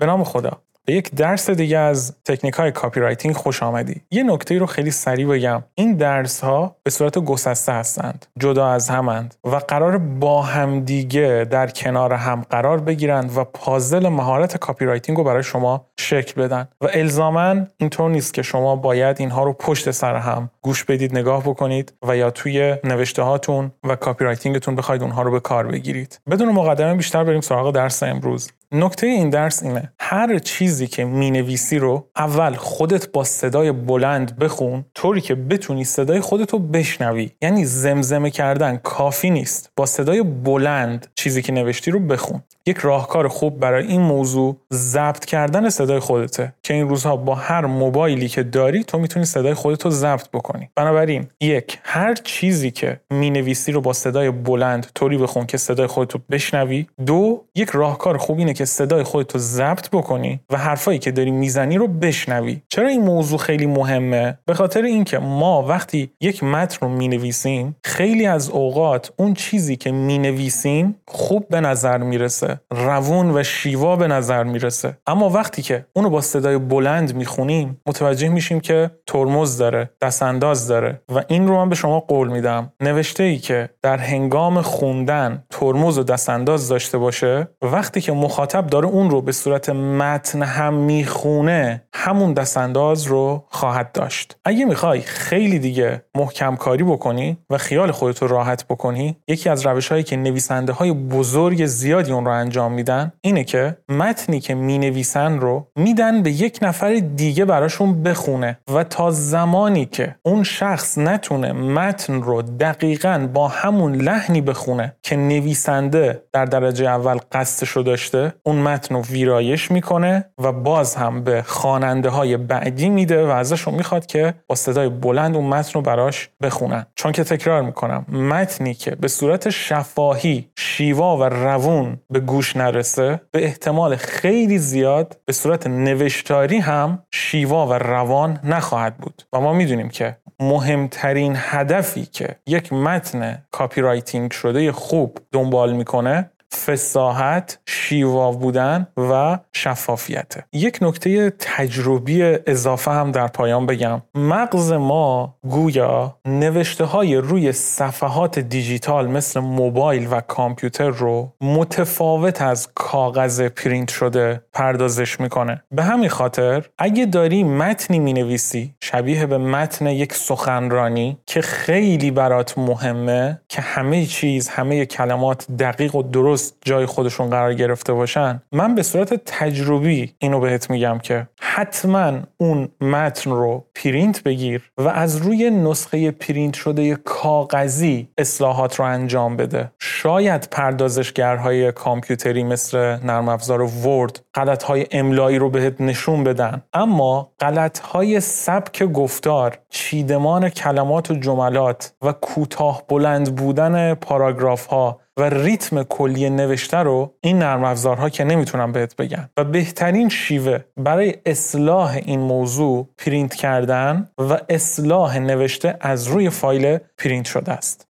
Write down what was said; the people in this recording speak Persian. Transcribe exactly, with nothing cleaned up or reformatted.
به نام خدا. به یک درس دیگه از تکنیک‌های کاپی رایتینگ خوش آمدی. یه نکته رو خیلی سریع بگم. این درس‌ها به صورت گسسته هستند، جدا از همند و قرار با هم دیگه در کنار هم قرار بگیرند و پازل مهارت کاپی رایتینگ رو برای شما شکل بدن و الزاماً اینطور نیست که شما باید اینها رو پشت سر هم گوش بدید، نگاه بکنید و یا توی نوشته هاتون و کاپی رایتینگتون بخواید اونها رو به کار بگیرید. بدون مقدمه بیشتر بریم سراغ درس امروز. نکته این درس اینه: هر چیزی که مینویسی رو اول خودت با صدای بلند بخون، طوری که بتونی صدای خودت رو بشنوی. یعنی زمزمه کردن کافی نیست، با صدای بلند چیزی که نوشتی رو بخون. یک راهکار خوب برای این موضوع ضبط کردن صدای خودته که این روزها با هر موبایلی که داری تو میتونی صدای خودت رو ضبط بکنی. بنابراین یک، هر چیزی که مینویسی رو با صدای بلند طوری بخون که صدای خودت رو بشنوی. دو، یک راهکار خوب اینه که صدای خودت رو ضبط بکنی و حرفایی که داری میزنی رو بشنوی. چرا این موضوع خیلی مهمه؟ به خاطر اینکه ما وقتی یک متن رو مینویسیم، خیلی از اوقات اون چیزی که مینویسیم خوب به نظر میرسه، روون و شیوا به نظر میرسه، اما وقتی که اونو با صدای بلند میخونیم متوجه میشیم که ترمز داره، دستانداز داره. و این رو من به شما قول میدم، نوشته‌ای که در هنگام خوندن ترمز و دستانداز داشته باشه، وقتی که مخاطب داره اون رو به صورت متن هم میخونه، همون دستانداز رو خواهد داشت. اگه میخوای خیلی دیگه محکم کاری بکنی و خیال خودت رو راحت بکنی، یکی از روش‌هایی که نویسنده های بزرگ زیادی اون رو انجام میدن اینه که متنی که مینویسن رو میدن به یک نفر دیگه براشون بخونه و تا زمانی که اون شخص نتونه متن رو دقیقاً با همون لحنی بخونه که نویسنده در درجه اول قصدش رو داشته، اون متن رو ویرایش میکنه و باز هم به خواننده های بعدی میده و ازشون میخواد که با صدای بلند اون متن رو براش بخونن. چون که تکرار میکنم، متنی که به صورت شفاهی، شیوا و روون به گوش نرسه، به احتمال خیلی زیاد به صورت نوشتاری هم شیوا و روان نخواهد بود. و ما میدونیم که مهمترین هدفی که یک متن کاپی رایتینگ شده خوب دنبال میکنه فصاحت، شیوا بودن و شفافیته. یک نکته تجربی اضافه هم در پایان بگم. مغز ما گویا نوشته های روی صفحات دیجیتال مثل موبایل و کامپیوتر رو متفاوت از کاغذ پرینت شده پردازش میکنه. به همین خاطر اگه داری متنی مینویسی شبیه به متن یک سخنرانی که خیلی برات مهمه که همه چیز، همه کلمات دقیق و درست جای خودشون قرار گرفته باشن، من به صورت تجربی اینو بهت میگم که حتما اون متن رو پرینت بگیر و از روی نسخه پرینت شده کاغذی اصلاحات رو انجام بده. شاید پردازشگرهای کامپیوتری مثل نرم افزار ورد غلطهای املایی رو بهت نشون بدن، اما غلطهای سبک گفتار، چیدمان کلمات و جملات و کوتاه بلند بودن پاراگراف ها و ریتم کلی نوشته رو این نرم افزارها که نمیتونن بهت بگن. و بهترین شیوه برای اصلاح این موضوع پرینت کردن و اصلاح نوشته از روی فایل پرینت شده است.